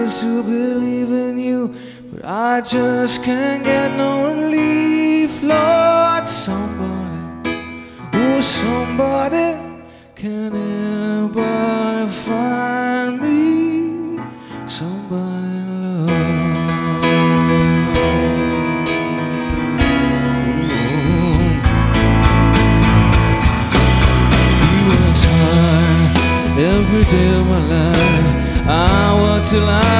promise to believe in you, but I just can't get no relief. Lord, somebody, oh somebody, can anybody find me somebody in love? He works hard every day of my life. I work till I